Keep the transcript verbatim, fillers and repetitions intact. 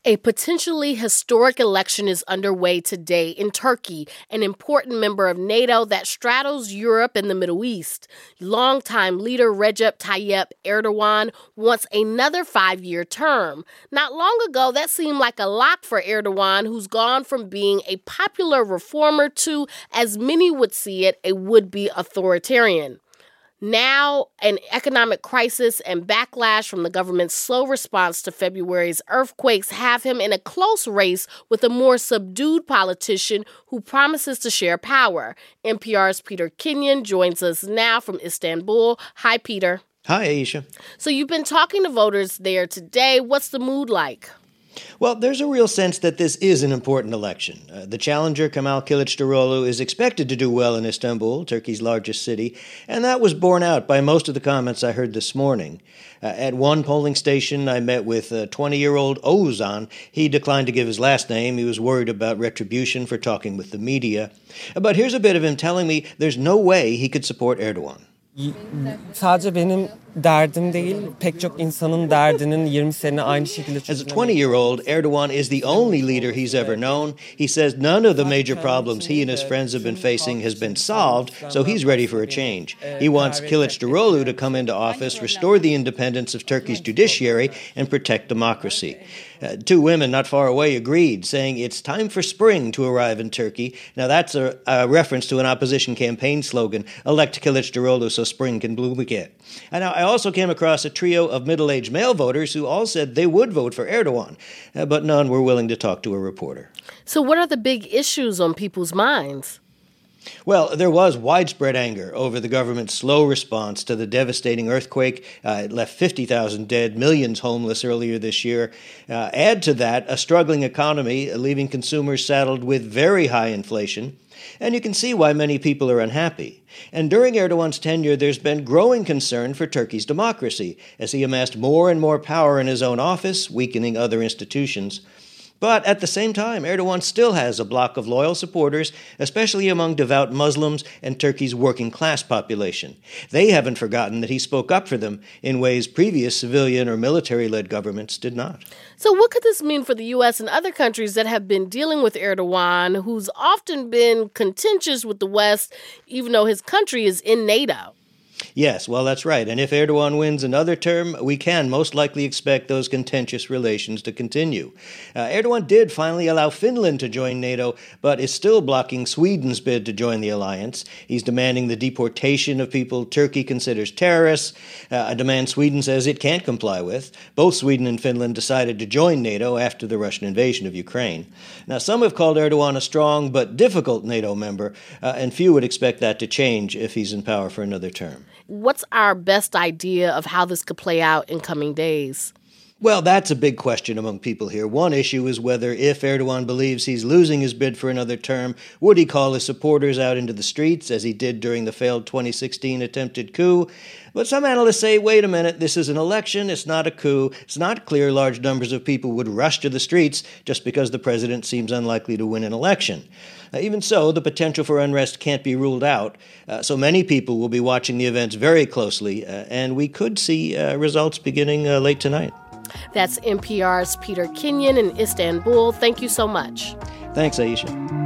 A potentially historic election is underway today in Turkey, an important member of NATO that straddles Europe and the Middle East. Longtime leader Recep Tayyip Erdogan wants another five-year term. Not long ago, that seemed like a lock for Erdogan, who's gone from being a popular reformer to, as many would see it, a would-be authoritarian. Now, an economic crisis and backlash from the government's slow response to February's earthquakes have him in a close race with a more subdued politician who promises to share power. N P R's Peter Kenyon joins us now from Istanbul. Hi, Peter. Hi, Aisha. So you've been talking to voters there today. What's the mood like? Well, there's a real sense that this is an important election. Uh, the challenger, Kemal Kılıçdaroğlu, is expected to do well in Istanbul, Turkey's largest city, and that was borne out by most of the comments I heard this morning. Uh, at one polling station, I met with uh, twenty-year-old Oğuzhan. He declined to give his last name. He was worried about retribution for talking with the media. But here's a bit of him telling me there's no way he could support Erdogan. Sadece benim derdim değil, pek çok insanın derdinin yirmi sene aynı şekilde As a twenty-year-old, Erdogan is the only leader he's ever known. He says none of the major problems he and his friends have been facing has been solved, so he's ready for a change. He wants Kılıçdaroğlu to come into office, restore the independence of Turkey's judiciary, and protect democracy. Uh, two women not far away agreed, saying it's time for spring to arrive in Turkey. Now, that's a, a reference to an opposition campaign slogan, elect Kılıçdaroğlu so spring can bloom again. And now, I also came across a trio of middle-aged male voters who all said they would vote for Erdogan, uh, but none were willing to talk to a reporter. So what are the big issues on people's minds? Well, there was widespread anger over the government's slow response to the devastating earthquake. Uh, it left fifty thousand dead, millions homeless earlier this year. Uh, add to that a struggling economy, leaving consumers saddled with very high inflation. And you can see why many people are unhappy. And during Erdogan's tenure, there's been growing concern for Turkey's democracy, as he amassed more and more power in his own office, weakening other institutions. But at the same time, Erdogan still has a block of loyal supporters, especially among devout Muslims and Turkey's working-class population. They haven't forgotten that he spoke up for them in ways previous civilian or military-led governments did not. So what could this mean for the U S and other countries that have been dealing with Erdogan, who's often been contentious with the West, even though his country is in NATO? Yes, well, that's right. And if Erdogan wins another term, we can most likely expect those contentious relations to continue. Uh, Erdogan did finally allow Finland to join NATO, but is still blocking Sweden's bid to join the alliance. He's demanding the deportation of people Turkey considers terrorists, uh, a demand Sweden says it can't comply with. Both Sweden and Finland decided to join NATO after the Russian invasion of Ukraine. Now, some have called Erdogan a strong but difficult NATO member, uh, and few would expect that to change if he's in power for another term. What's our best idea of how this could play out in coming days? Well, that's a big question among people here. One issue is whether, if Erdogan believes he's losing his bid for another term, would he call his supporters out into the streets, as he did during the failed twenty sixteen attempted coup? But some analysts say, wait a minute, this is an election, it's not a coup. It's not clear large numbers of people would rush to the streets just because the president seems unlikely to win an election. Uh, even so, the potential for unrest can't be ruled out. Uh, so many people will be watching the events very closely, uh, and we could see uh, results beginning uh, late tonight. That's N P R's Peter Kenyon in Istanbul. Thank you so much. Thanks, Aisha.